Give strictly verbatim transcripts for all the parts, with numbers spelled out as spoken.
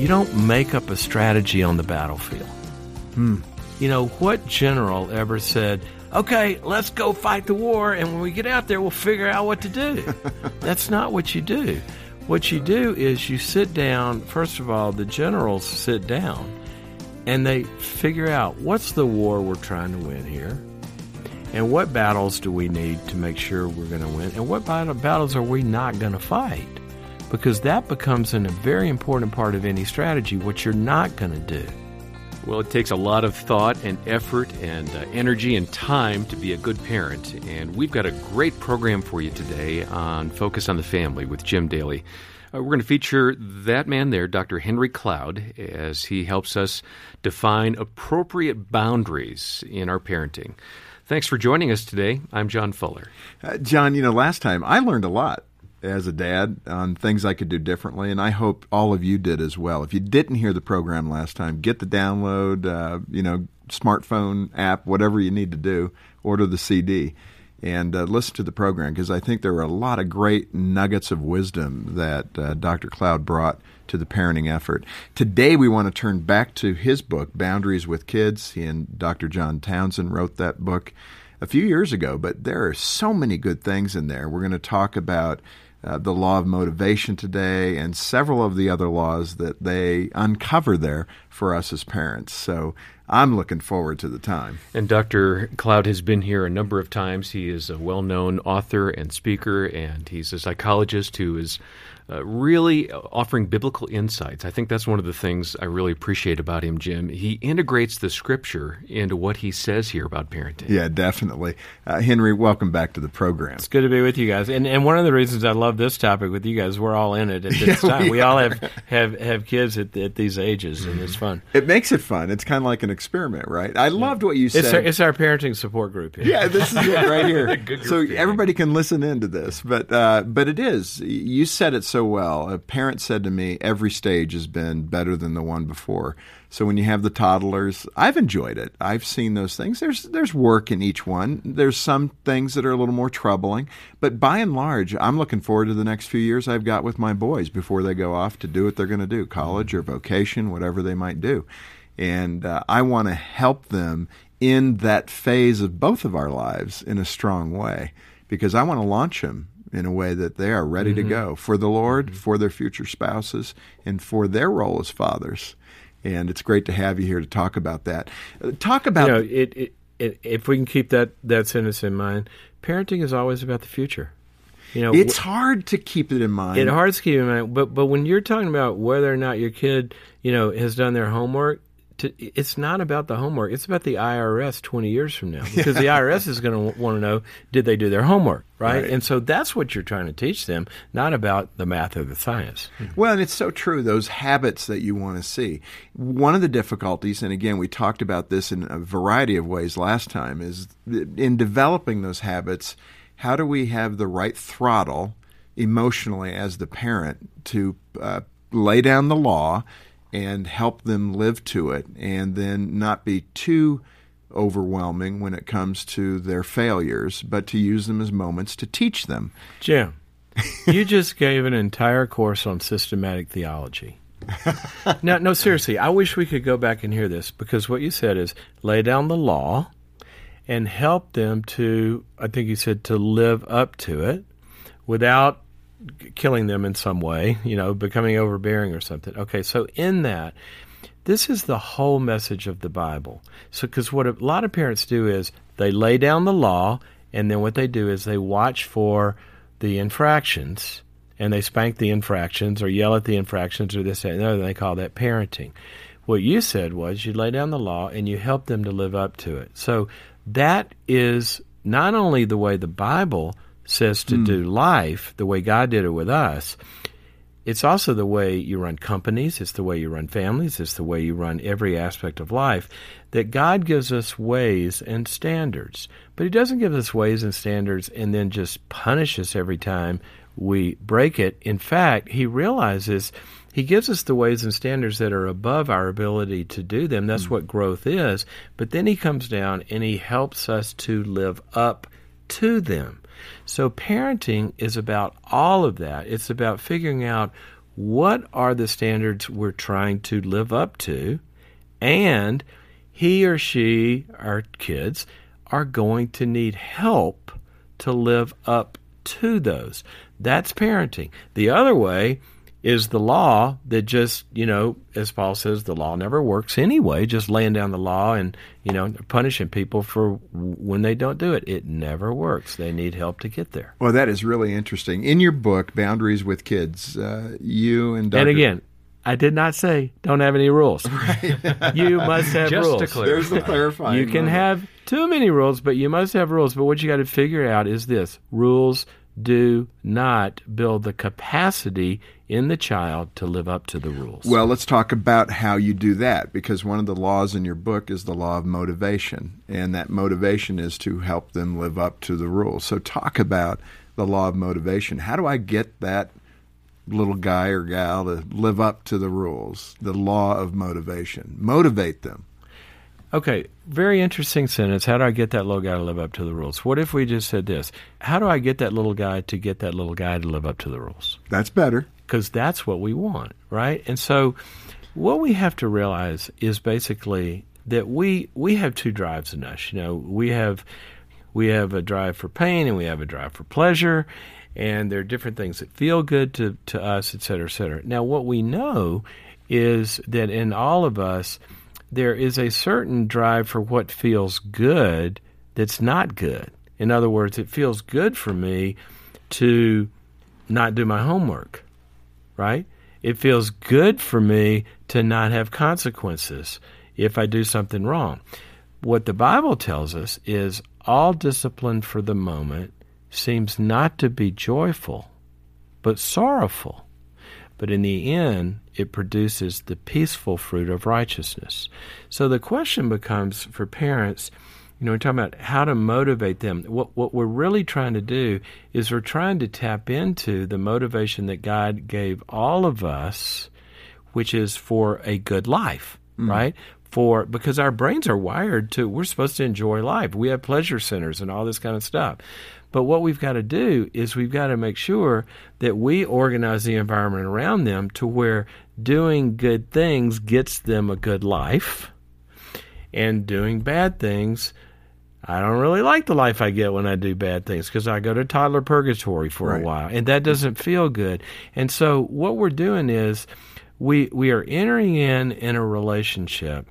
You don't make up a strategy on the battlefield. Hmm. You know, what general ever said, okay, let's go fight the war, and when we get out there, we'll figure out what to do? That's not what you do. What you do is you sit down. First of all, the generals sit down, and they figure out what's the war we're trying to win here, and what battles do we need to make sure we're going to win, and what battles are we not going to fight? Because that becomes an, a very important part of any strategy, what you're not going to do. Well, it takes a lot of thought and effort and uh, energy and time to be a good parent, and we've got a great program for you today on Focus on the Family with Jim Daly. Uh, we're going to feature that man there, Doctor Henry Cloud, as he helps us define appropriate boundaries in our parenting. Thanks for joining us today. I'm John Fuller. Uh, John, you know, last time I learned a lot as a dad on things I could do differently, and I hope all of you did as well. If you didn't hear the program last time, get the download, uh, you know, smartphone app, whatever you need to do, order the C D, and uh, listen to the program, because I think there were a lot of great nuggets of wisdom that uh, Doctor Cloud brought to the parenting effort. Today we want to turn back to his book, Boundaries with Kids. He and Doctor John Townsend wrote that book a few years ago, but there are so many good things in there. We're going to talk about Uh, the law of motivation today, and several of the other laws that they uncover there for us as parents. So I'm looking forward to the time. And Doctor Cloud has been here a number of times. He is a well-known author and speaker, and he's a psychologist who is uh, really offering biblical insights. I think that's one of the things I really appreciate about him, Jim. He integrates the Scripture into what he says here about parenting. Yeah, definitely. Uh, Henry, welcome back to the program. It's good to be with you guys. And and one of the reasons I love this topic with you guys, we're all in it at this Yeah, time. we, we all have, have, have kids at, at these ages, and it's fun. It makes it fun. It's kind of like an experiment, right? I loved what you said. It's our, it's our parenting support group here. Yeah, this is it right here. Good So group. everybody can listen into this, but uh, but it is. You said it so well. A parent said to me, every stage has been better than the one before. So when you have the toddlers, I've enjoyed it. I've seen those things. There's there's work in each one. There's some things that are a little more troubling, but by and large, I'm looking forward to the next few years I've got with my boys before they go off to do what they're going to do, college or vocation, whatever they might do. And uh, I want to help them in that phase of both of our lives in a strong way, because I want to launch them in a way that they are ready Mm-hmm. to go for the Lord, mm-hmm. for their future spouses, and for their role as fathers. And it's great to have you here to talk about that. Uh, talk about... You know, it, it, it, if we can keep that, that sentence in mind, parenting is always about the future. You know, it's hard to keep it in mind. It's hard to keep it in mind, but but when you're talking about whether or not your kid, you know, has done their homework, to, it's not about the homework. It's about the I R S twenty years from now, because the I R S is going to want to know, did they do their homework, right? Right? And so that's what you're trying to teach them, not about the math or the science. Well, and it's so true, those habits that you want to see. One of the difficulties, and again, we talked about this in a variety of ways last time, is in developing those habits, how do we have the right throttle emotionally as the parent to uh, lay down the law and help them live to it, and then not be too overwhelming when it comes to their failures, but to use them as moments to teach them. Jim, you just gave an entire course on systematic theology. No, no, seriously, I wish we could go back and hear this, because what you said is lay down the law and help them to, I think you said, to live up to it without killing them in some way, you know, becoming overbearing or something. Okay, so in that, this is the whole message of the Bible. So, because what a lot of parents do is they lay down the law, and then what they do is they watch for the infractions, and they spank the infractions or yell at the infractions or this, that, and the other, and they call that parenting. What you said was you lay down the law and you help them to live up to it. So that is not only the way the Bible says to mm. do life, the way God did it with us, it's also the way you run companies, it's the way you run families, it's the way you run every aspect of life, that God gives us ways and standards. But He doesn't give us ways and standards and then just punish us every time we break it. In fact, He realizes He gives us the ways and standards that are above our ability to do them. That's mm. what growth is. But then He comes down and He helps us to live up to them. So parenting is about all of that. It's about figuring out what are the standards we're trying to live up to, and he or she, our kids, are going to need help to live up to those. That's parenting. The other way is the law that just, you know, as Paul says, the law never works anyway, just laying down the law and, you know, punishing people for when they don't do it. It never works. They need help to get there. Well, that is really interesting. In your book, Boundaries with Kids, uh, you and Doctor And again, I did not say don't have any rules. Right. You must have just rules. To clarify. There's the clarifying. You can moment. have too many rules, but you must have rules. But what you got to figure out is this. Rules do not build the capacity in the child to live up to the rules. Well, let's talk about how you do that, because one of the laws in your book is the law of motivation, and that motivation is to help them live up to the rules. So talk about the law of motivation. How do I get that little guy or gal to live up to the rules? The law of motivation. Motivate them. Okay, very interesting sentence. How do I get that little guy to live up to the rules? What if we just said this? How do I get that little guy to get that little guy to live up to the rules? That's better. Because that's what we want, right? And so what we have to realize is basically that we we have two drives in us. You know, we have we have a drive for pain and we have a drive for pleasure, and there are different things that feel good to, to us, et cetera, et cetera. Now, what we know is that in all of us, there is a certain drive for what feels good that's not good. In other words, it feels good for me to not do my homework, right? It feels good for me to not have consequences if I do something wrong. What the Bible tells us is all discipline for the moment seems not to be joyful, but sorrowful. But in the end, it produces the peaceful fruit of righteousness. So the question becomes for parents, you know, we're talking about how to motivate them. What what we're really trying to do is we're trying to tap into the motivation that God gave all of us, which is for a good life, mm. right? For because our brains are wired to, we're supposed to enjoy life. We have pleasure centers and all this kind of stuff. But what we've got to do is we've got to make sure that we organize the environment around them to where doing good things gets them a good life, and doing bad things, I don't really like the life I get when I do bad things because I go to toddler purgatory for right. a while, and that doesn't feel good. And so what we're doing is we we are entering in in a relationship,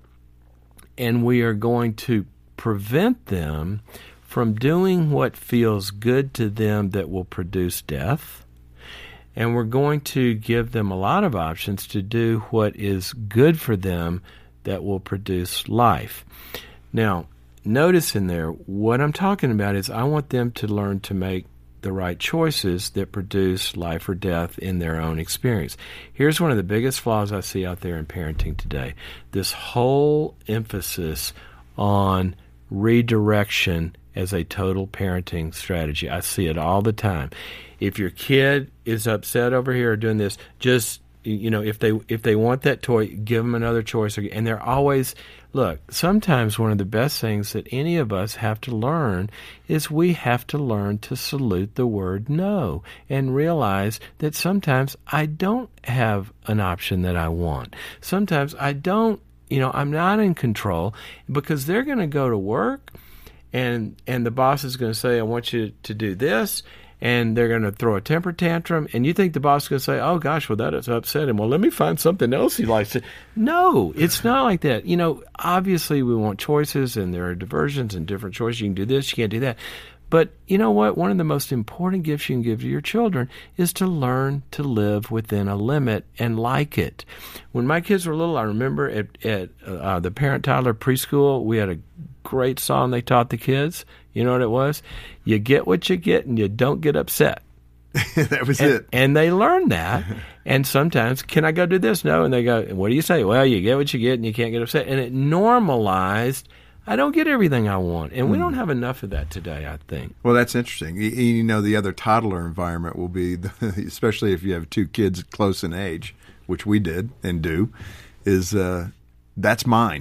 and we are going to prevent them from doing what feels good to them that will produce death, and we're going to give them a lot of options to do what is good for them that will produce life. Now, notice in there, what I'm talking about is I want them to learn to make the right choices that produce life or death in their own experience. Here's one of the biggest flaws I see out there in parenting today. This whole emphasis on redirection as a total parenting strategy. I see it all the time. If your kid is upset over here or doing this, just, you know, if they if they want that toy, give them another choice. And they're always, look, sometimes one of the best things that any of us have to learn is we have to learn to salute the word no and realize that sometimes I don't have an option that I want. Sometimes I don't, you know, I'm not in control because they're going to go to work and and the boss is going to say, I want you to do this. And they're going to throw a temper tantrum, and you think the boss is going to say, oh, gosh, well, that has upset him. Well, let me find something else he likes. No, it's not like that. You know, obviously we want choices, and there are diversions and different choices. You can do this, you can't do that. But you know what? One of the most important gifts you can give to your children is to learn to live within a limit and like it. When my kids were little, I remember at, at uh, the parent-toddler preschool, we had a great song they taught the kids. You know what it was? You get what you get and you don't get upset. That was and, it. And they learn that. And sometimes, can I go do this? No. And they go, what do you say? Well, you get what you get and you can't get upset. And it normalized, I don't get everything I want. And we mm. don't have enough of that today, I think. Well, that's interesting. You, you know, the other toddler environment will be, the, especially if you have two kids close in age, which we did and do, is uh, that's mine.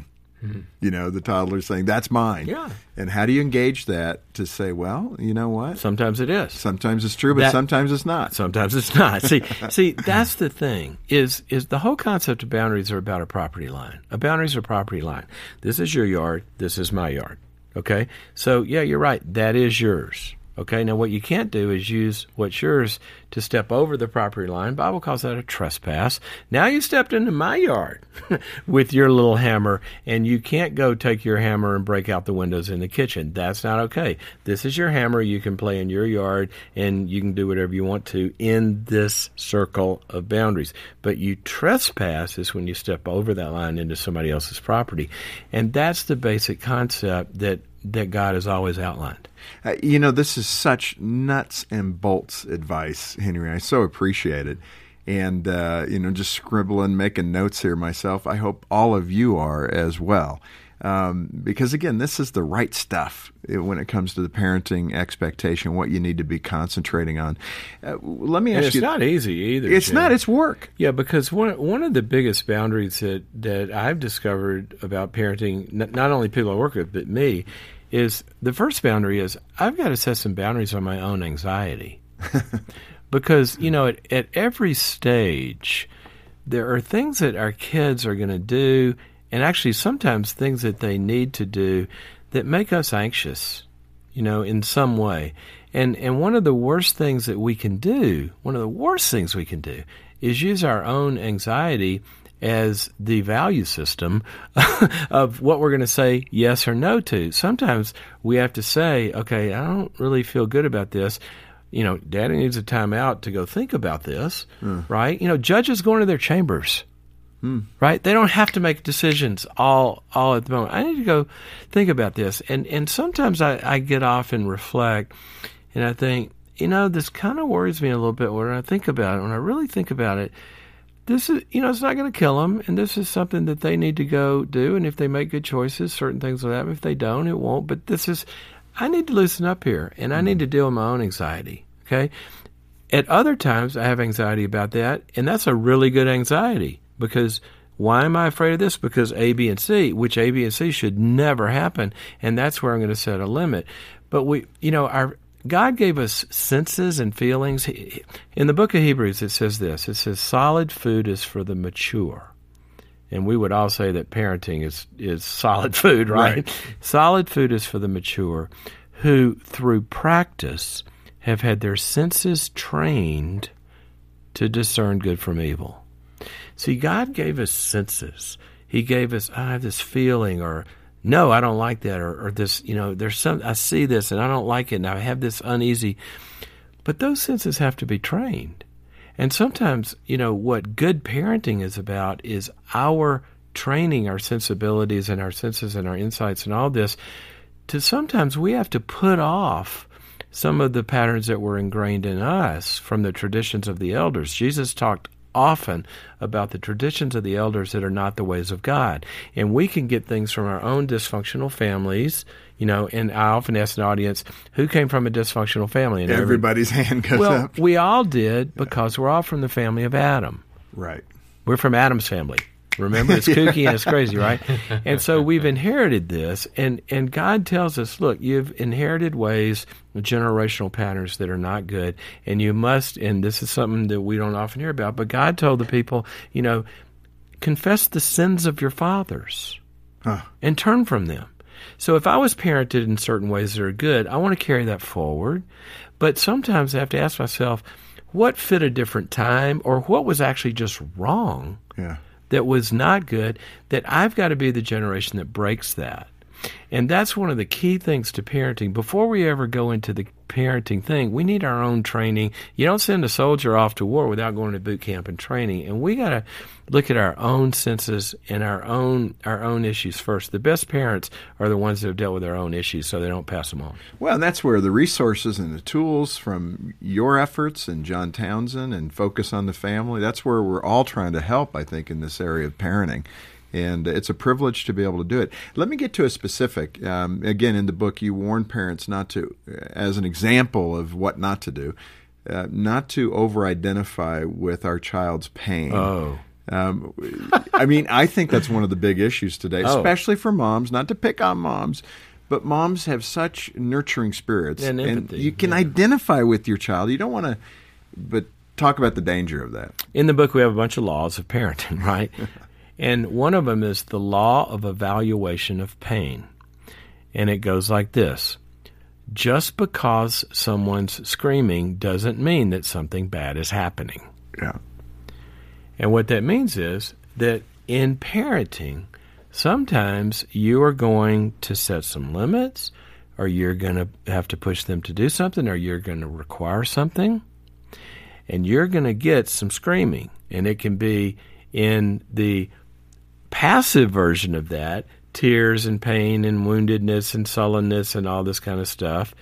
Mm-hmm. You know, the toddler's saying, that's mine. Yeah. And how do you engage that to say, well, you know what? Sometimes it is. Sometimes it's true, but That- sometimes it's not. Sometimes it's not. See, see, that's the thing. Is is the whole concept of boundaries are about a property line. A boundary is a property line. This is your yard. This is my yard. Okay. So yeah, you're right. That is yours. Okay. Now, what you can't do is use what's yours to step over the property line. Bible calls that a trespass. Now you stepped into my yard with your little hammer, and you can't go take your hammer and break out the windows in the kitchen. That's not okay. This is your hammer. You can play in your yard, and you can do whatever you want to in this circle of boundaries. But you trespass is when you step over that line into somebody else's property. And that's the basic concept that that God has always outlined. Uh, you know, this is such nuts and bolts advice, Henry. I so appreciate it. And, uh, you know, just scribbling, making notes here myself. I hope all of you are as well. Um, because, again, this is the right stuff when it comes to the parenting expectation, what you need to be concentrating on. Uh, let me And ask it's you. It's not easy either. It's Jim. not. It's work. Yeah, because one one of the biggest boundaries that, that I've discovered about parenting, n- not only people I work with, but me, is the first boundary is I've got to set some boundaries on my own anxiety. Because, you know, at, at every stage, there are things that our kids are going to do, and actually sometimes things that they need to do that make us anxious, you know, in some way. And and one of the worst things that we can do, one of the worst things we can do, is use our own anxiety as the value system of what we're going to say yes or no to. Sometimes we have to say, okay, I don't really feel good about this. You know, Daddy needs a time out to go think about this, mm. right? You know, judges go into their chambers, mm. right? They don't have to make decisions all all at the moment. I need to go think about this. And and sometimes I, I get off and reflect, and I think, you know, this kind of worries me a little bit when I think about it. When I really think about it, this is, you know, it's not going to kill them, and this is something that they need to go do. And if they make good choices, certain things will happen. If they don't, it won't. But this is, I need to loosen up here, and I need to deal with my own anxiety, okay? At other times, I have anxiety about that, and that's a really good anxiety, because why am I afraid of this? Because A, B, and C, which A, B, and C should never happen, and that's where I'm going to set a limit. But we, you know, our God gave us senses and feelings. In the book of Hebrews, it says this. It says, solid food is for the mature. And we would all say that parenting is, is solid food, right? right? Solid food is for the mature, who through practice have had their senses trained to discern good from evil. See, God gave us senses. He gave us, I have this feeling, or no, I don't like that, or, or this, you know, there's some, I see this and I don't like it, and I have this uneasy. But those senses have to be trained. And sometimes, you know, what good parenting is about is our training our sensibilities and our senses and our insights and all this to sometimes we have to put off some of the patterns that were ingrained in us from the traditions of the elders. Jesus talked often about the traditions of the elders that are not the ways of God. And we can get things from our own dysfunctional families, you know, and I often ask an audience, who came from a dysfunctional family? And everybody's every, hand goes well, up. Well, we all did, because we're all from the family of Adam. Right. We're from Adam's family. Remember, it's kooky and it's crazy, right? And so we've inherited this, and, and God tells us, look, you've inherited ways, generational patterns that are not good, and you must, and this is something that we don't often hear about, but God told the people, you know, confess the sins of your fathers huh. and turn from them. So if I was parented in certain ways that are good, I want to carry that forward, but sometimes I have to ask myself, what fit a different time, or what was actually just wrong? Yeah. That was not good, that I've got to be the generation that breaks that. And that's one of the key things to parenting. Before we ever go into the parenting thing, we need our own training. You don't send a soldier off to war without going to boot camp and training. And we got to look at our own senses and our own our own issues first. The best parents are the ones that have dealt with their own issues so they don't pass them on. Well, and that's where the resources and the tools from your efforts and John Townsend and Focus on the Family, that's where we're all trying to help, I think, in this area of parenting. And it's a privilege to be able to do it. Let me get to a specific. Um, again, in the book, you warn parents not to, as an example of what not to do, uh, not to over-identify with our child's pain. Oh. Um, I mean, I think that's one of the big issues today, Oh. especially for moms, not to pick on moms, but moms have such nurturing spirits. And empathy, you can yeah. identify with your child. You don't want to, but talk about the danger of that. In the book, we have a bunch of laws of parenting, right? And one of them is the law of evaluation of pain. And it goes like this. Just because someone's screaming doesn't mean that something bad is happening. Yeah. And what that means is that in parenting, sometimes you are going to set some limits, or you're going to have to push them to do something, or you're going to require something, and you're going to get some screaming. And it can be in the passive version of that, tears and pain and woundedness and sullenness and all this kind of stuff.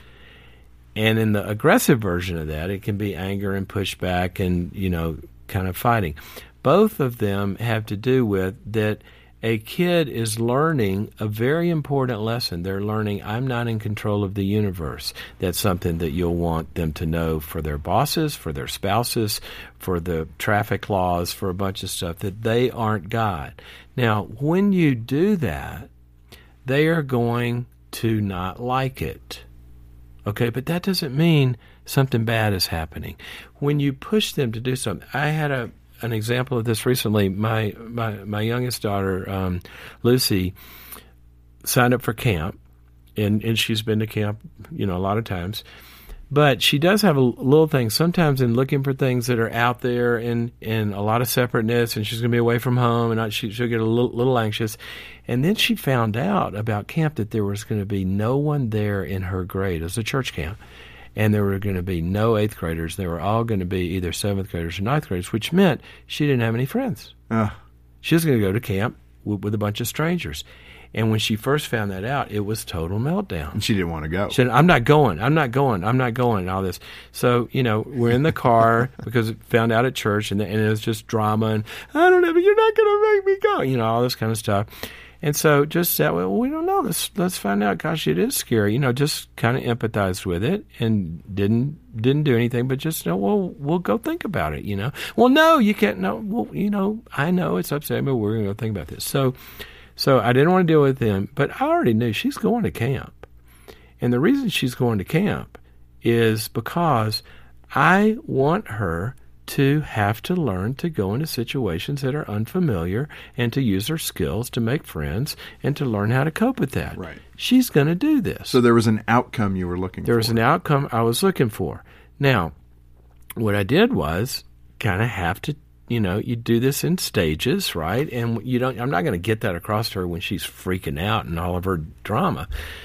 And in the aggressive version of that, it can be anger and pushback and, you know, kind of fighting. Both of them have to do with that a kid is learning a very important lesson. They're learning, I'm not in control of the universe. That's something that you'll want them to know for their bosses, for their spouses, for the traffic laws, for a bunch of stuff, that they aren't God. Now, when you do that, they are going to not like it. Okay, but that doesn't mean something bad is happening. When you push them to do something, I had a an example of this recently. My my, my youngest daughter, um, Lucy, signed up for camp, and, and she's been to camp, you know, a lot of times. But she does have a little thing sometimes in looking for things that are out there and, and a lot of separateness, and she's going to be away from home, and not, she, she'll get a little, little anxious. And then she found out about camp that there was going to be no one there in her grade. It was a church camp. And there were going to be no eighth graders. They were all going to be either seventh graders or ninth graders, which meant she didn't have any friends. Uh. She was going to go to camp with, with a bunch of strangers. And when she first found that out, it was total meltdown. And she didn't want to go. She said, I'm not going, I'm not going, I'm not going, and all this. So, you know, we're in the car because it found out at church, and, and it was just drama, and I don't know, but you're not going to make me go, you know, all this kind of stuff. And so just said, well, we don't know. Let's let's find out. Gosh, it is scary. You know, just kind of empathized with it and didn't didn't do anything, but just, you know, well, we'll go think about it, you know. Well, no, you can't. No, well, you know, I know it's upsetting, but we're going to go think about this. So, so I didn't want to deal with him, but I already knew she's going to camp. And the reason she's going to camp is because I want her to have to learn to go into situations that are unfamiliar and to use her skills to make friends and to learn how to cope with that. Right. She's going to do this. So there was an outcome you were looking There for. was an outcome I was looking for. Now, what I did was kind of have to, you know, you do this in stages, right? And you don't. I'm not going to get that across to her when she's freaking out and all of her drama.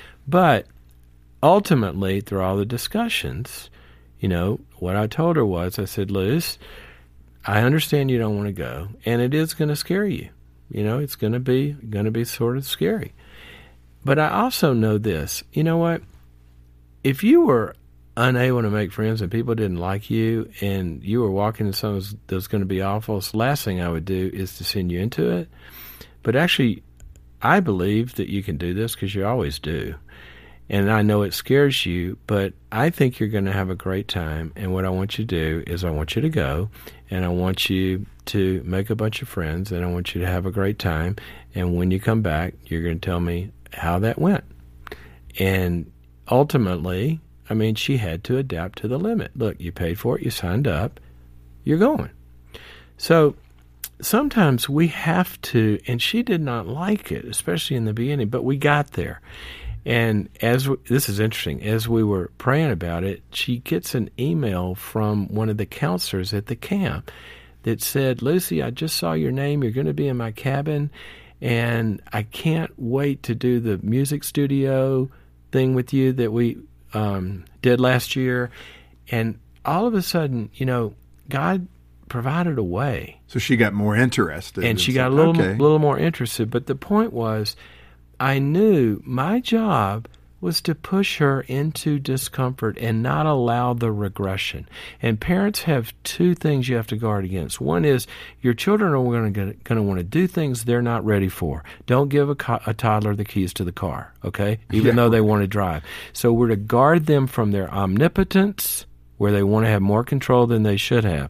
But ultimately, through all the discussions, you know, what I told her was, I said, Liz, I understand you don't want to go, and it is going to scare you. You know, it's going to be going to be sort of scary. But I also know this. You know what? If you were unable to make friends and people didn't like you and you were walking into something that was going to be awful, the last thing I would do is to send you into it. But actually, I believe that you can do this because you always do. And I know it scares you, but I think you're going to have a great time. And what I want you to do is I want you to go, and I want you to make a bunch of friends, and I want you to have a great time. And when you come back, you're going to tell me how that went. And ultimately, I mean, she had to adapt to the limit. Look, you paid for it, you signed up, you're going. So sometimes we have to, and she did not like it, especially in the beginning, but we got there. And as we, this is interesting, as we were praying about it, she gets an email from one of the counselors at the camp that said, Lucy, I just saw your name. You're going to be in my cabin, and I can't wait to do the music studio thing with you that we um, did last year. And all of a sudden, you know, God provided a way. So she got more interested. And she said, got a little, okay. little more interested. But the point was, I knew my job was to push her into discomfort and not allow the regression. And parents have two things you have to guard against. One is your children are going to going to want to do things they're not ready for. Don't give a, co- a toddler the keys to the car, okay? Even Yeah. though they want to drive. So we're to guard them from their omnipotence, where they want to have more control than they should have.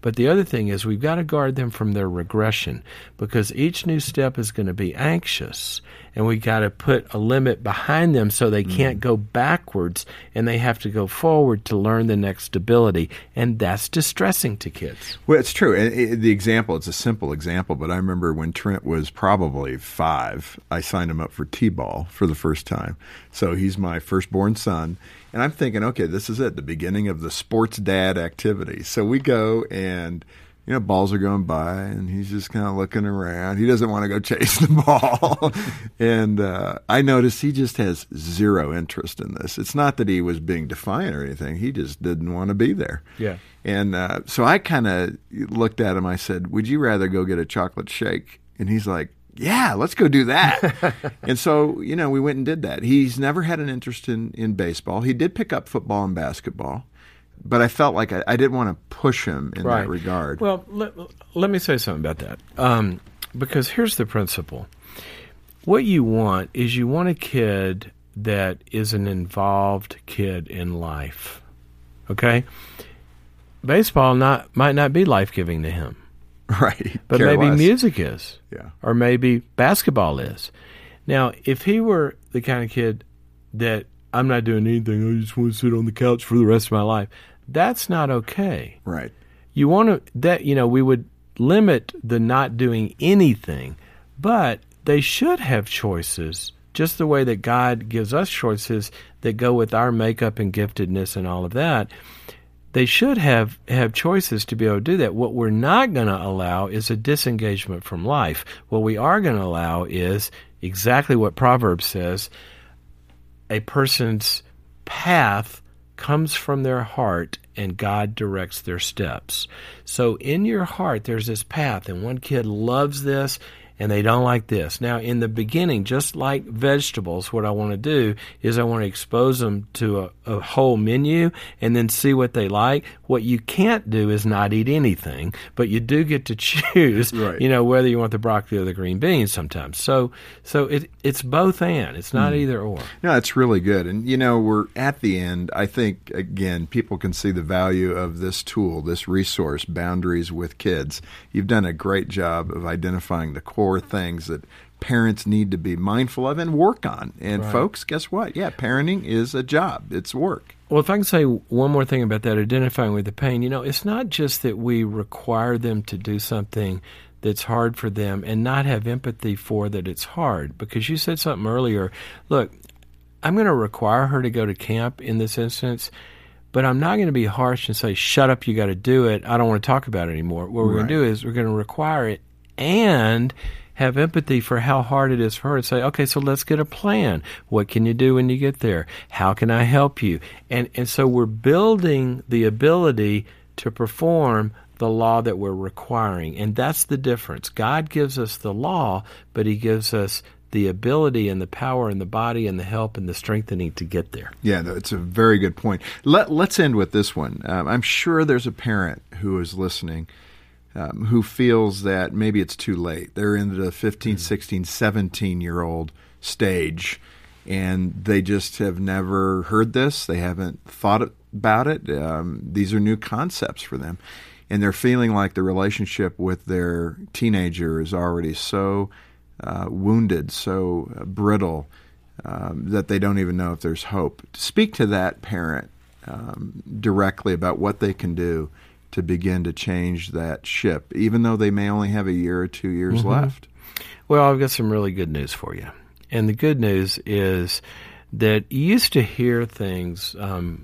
But the other thing is we've got to guard them from their regression, because each new step is going to be anxious, and we've got to put a limit behind them so they can't go backwards, and they have to go forward to learn the next ability, and that's distressing to kids. Well, it's true. And it, the example, it's a simple example, but I remember when Trent was probably five, I signed him up for T-ball for the first time. So he's my firstborn son. And I'm thinking, okay, this is it, the beginning of the sports dad activity. So we go and, you know, balls are going by, and he's just kind of looking around. He doesn't want to go chase the ball. and uh, I noticed he just has zero interest in this. It's not that he was being defiant or anything. He just didn't want to be there. Yeah. And uh, so I kind of looked at him. I said, would you rather go get a chocolate shake? And he's like, yeah, let's go do that. And so, you know, we went and did that. He's never had an interest in, in baseball. He did pick up football and basketball, but I felt like I, I didn't want to push him in right. that regard. Well, let, let me say something about that. Um, because here's the principle. What you want is you want a kid that is an involved kid in life. Okay? Baseball not might not be life-giving to him. Right. But Care maybe less. music is. Yeah. Or maybe basketball is. Now, if he were the kind of kid that I'm not doing anything, I just want to sit on the couch for the rest of my life, that's not okay. Right. You want to, that, you know, we would limit the not doing anything, but they should have choices, just the way that God gives us choices that go with our makeup and giftedness and all of that. They should have, have choices to be able to do that. What we're not going to allow is a disengagement from life. What we are going to allow is exactly what Proverbs says. A person's path comes from their heart, and God directs their steps. So in your heart, there's this path, and one kid loves this, and they don't like this. Now, in the beginning, just like vegetables, what I want to do is I want to expose them to a, a whole menu and then see what they like. What you can't do is not eat anything, but you do get to choose, right. you know, whether you want the broccoli or the green beans sometimes. So so it it's both and. It's not mm. either or. No, it's really good. And, you know, we're at the end. I think, again, people can see the value of this tool, this resource, Boundaries with Kids. You've done a great job of identifying the core things that parents need to be mindful of and work on. And right. folks, guess what? Yeah, parenting is a job. It's work. Well, if I can say one more thing about that, identifying with the pain, you know, it's not just that we require them to do something that's hard for them and not have empathy for that it's hard. Because you said something earlier, look, I'm going to require her to go to camp in this instance, but I'm not going to be harsh and say, shut up, you got to do it. I don't want to talk about it anymore. What we're right. going to do is we're going to require it and have empathy for how hard it is for her to say, okay, so let's get a plan. What can you do when you get there? How can I help you? And and so we're building the ability to perform the law that we're requiring. And that's the difference. God gives us the law, but he gives us the ability and the power and the body and the help and the strengthening to get there. Yeah, that's a very good point. Let, let's end with this one. Um, I'm sure there's a parent who is listening Um, who feels that maybe it's too late. They're in the fifteen, sixteen, seventeen-year-old stage, and they just have never heard this. They haven't thought about it. Um, these are new concepts for them, and they're feeling like the relationship with their teenager is already so uh, wounded, so uh, brittle, um, that they don't even know if there's hope. Speak to that parent um, directly about what they can do to begin to change that ship, even though they may only have a year or two years mm-hmm. left. Well, I've got some really good news for you. And the good news is that you used to hear things um,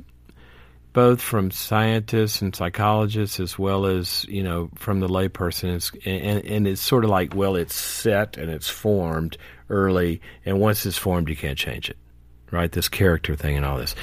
both from scientists and psychologists as well as, you know, from the layperson. It's, and, and it's sort of like, well, it's set and it's formed early, and once it's formed, you can't change it, right? This character thing and all this.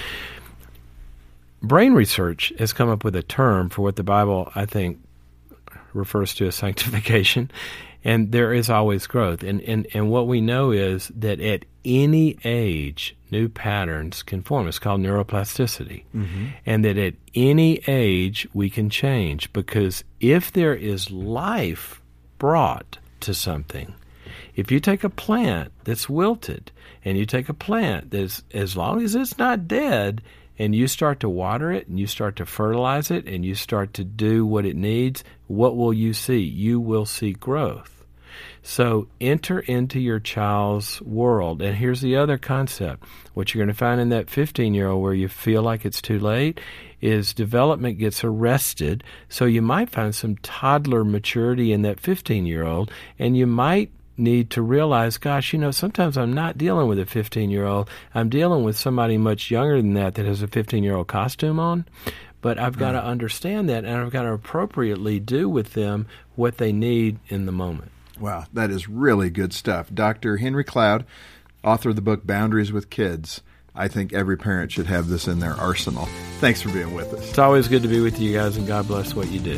Brain research has come up with a term for what the Bible, I think, refers to as sanctification, and there is always growth. And, and, and what we know is that at any age, new patterns can form. It's called neuroplasticity. Mm-hmm. And that at any age, we can change, because if there is life brought to something, if you take a plant that's wilted and you take a plant that's, as long as it's not dead, and you start to water it, and you start to fertilize it, and you start to do what it needs, what will you see? You will see growth. So enter into your child's world. And here's the other concept. What you're going to find in that fifteen-year-old where you feel like it's too late is development gets arrested. So you might find some toddler maturity in that fifteen-year-old, and you might need to realize, gosh, you know, sometimes I'm not dealing with a fifteen-year-old. I'm dealing with somebody much younger than that that has a fifteen-year-old costume on. But I've got to understand that, and I've got to appropriately do with them what they need in the moment. Wow, that is really good stuff. Doctor Henry Cloud, author of the book Boundaries with Kids. I think every parent should have this in their arsenal. Thanks for being with us. It's always good to be with you guys, and God bless what you do.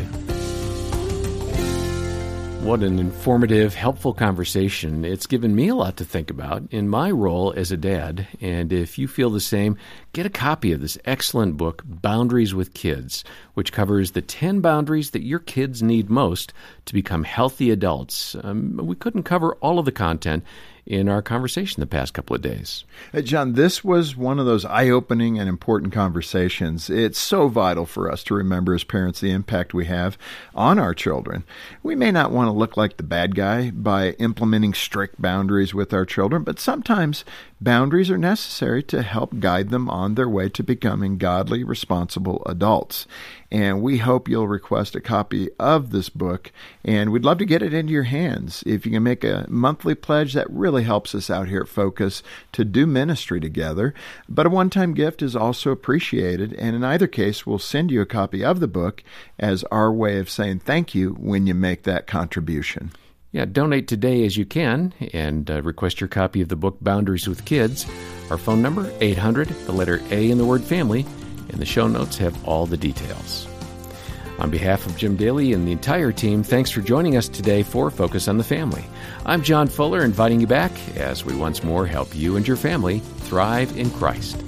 What an informative, helpful conversation. It's given me a lot to think about in my role as a dad. And if you feel the same, get a copy of this excellent book, Boundaries with Kids, which covers the ten boundaries that your kids need most to become healthy adults. Um, we couldn't cover all of the content in our conversation the past couple of days. Hey, John, this was one of those eye-opening and important conversations. It's so vital for us to remember as parents the impact we have on our children. We may not want to look like the bad guy by implementing strict boundaries with our children, but sometimes boundaries are necessary to help guide them on their way to becoming godly, responsible adults. And we hope you'll request a copy of this book, and we'd love to get it into your hands. If you can make a monthly pledge, that really helps us out here at Focus to do ministry together. But a one-time gift is also appreciated, and in either case, we'll send you a copy of the book as our way of saying thank you when you make that contribution. Yeah, donate today as you can, and uh, request your copy of the book Boundaries with Kids. Our phone number, eight hundred, the letter A in the word family, and the show notes have all the details. On behalf of Jim Daly and the entire team, thanks for joining us today for Focus on the Family. I'm John Fuller, inviting you back as we once more help you and your family thrive in Christ.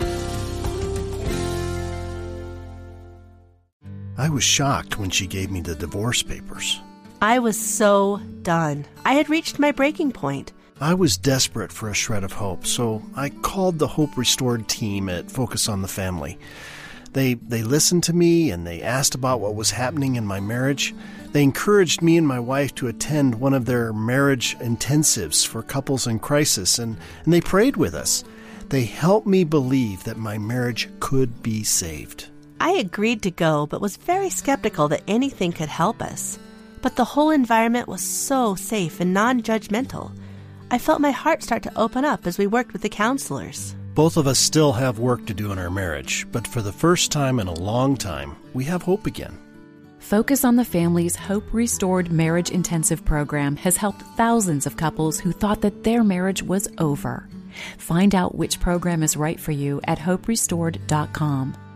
I was shocked when she gave me the divorce papers. I was so done. I had reached my breaking point. I was desperate for a shred of hope, so I called the Hope Restored team at Focus on the Family. They they listened to me, and they asked about what was happening in my marriage. They encouraged me and my wife to attend one of their marriage intensives for couples in crisis, and, and they prayed with us. They helped me believe that my marriage could be saved. I agreed to go, but was very skeptical that anything could help us. But the whole environment was so safe and non-judgmental. I felt my heart start to open up as we worked with the counselors. Both of us still have work to do in our marriage, but for the first time in a long time, we have hope again. Focus on the Family's Hope Restored Marriage Intensive program has helped thousands of couples who thought that their marriage was over. Find out which program is right for you at hope restored dot com.